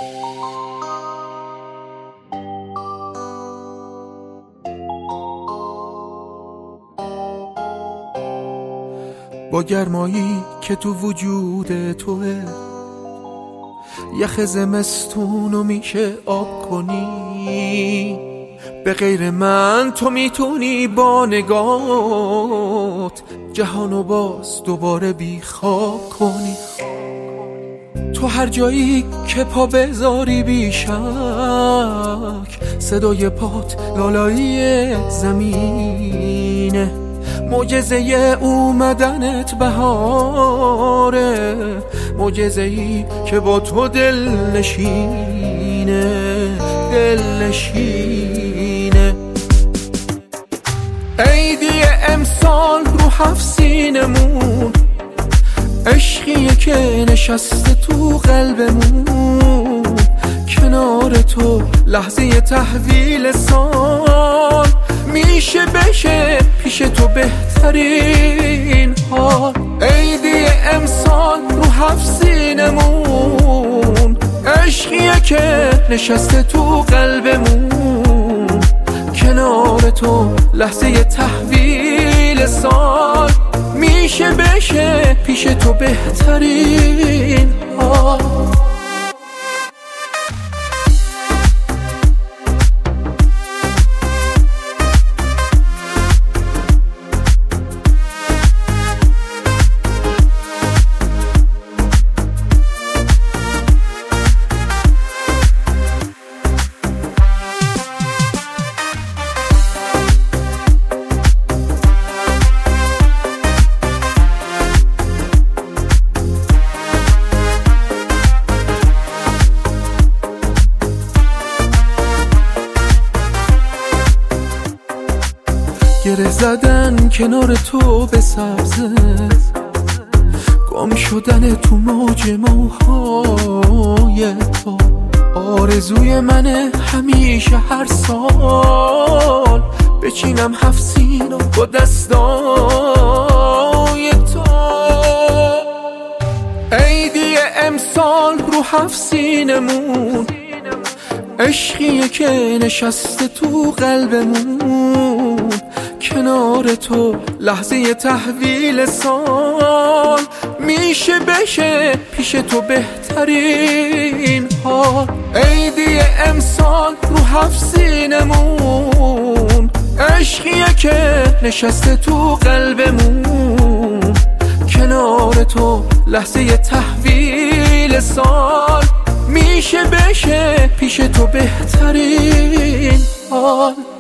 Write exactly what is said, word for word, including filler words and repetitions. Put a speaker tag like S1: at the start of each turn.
S1: با گرمایی که تو وجود توه، یخ زمستونو میشه آب کنی. به غیر من تو میتونی با نگات جهانو باز دوباره بیخواب کنی. تو هر جایی که پا بذاری بیشک، صدای پات لالایی زمینه. معجزه اومدنت بهاره، معجزه ای که با تو دل نشینه، دل نشینه. عیدی امسال رو هفت سینمون، عشقیه که نشسته تو قلبمون. کنار تو لحظه تحویل سال میشه بشه پیش تو بهترین حال. عیدی امسال رو هفت سینمون، عشقیه که نشسته تو قلبمون. کنار تو لحظه تحویل سال میشه بشه پیش تو بهترین حال. گره زدن کنار تو به سبزه، گم شدن تو موج موهای تو. آرزوی منه همیشه هر سال بچینم هفت سینو با دستای تو. عیدی امسال رو هفت سینمون، عشقیه که نشسته تو قلبمون. کنار تو لحظه تحویل سال میشه بشه پیش تو بهترین حال. عیدی امسال رو هفت سینمون، عشقیه که نشسته تو قلبمون. کنار تو لحظه تحویل سال میشه بشه پیش تو بهترین حال.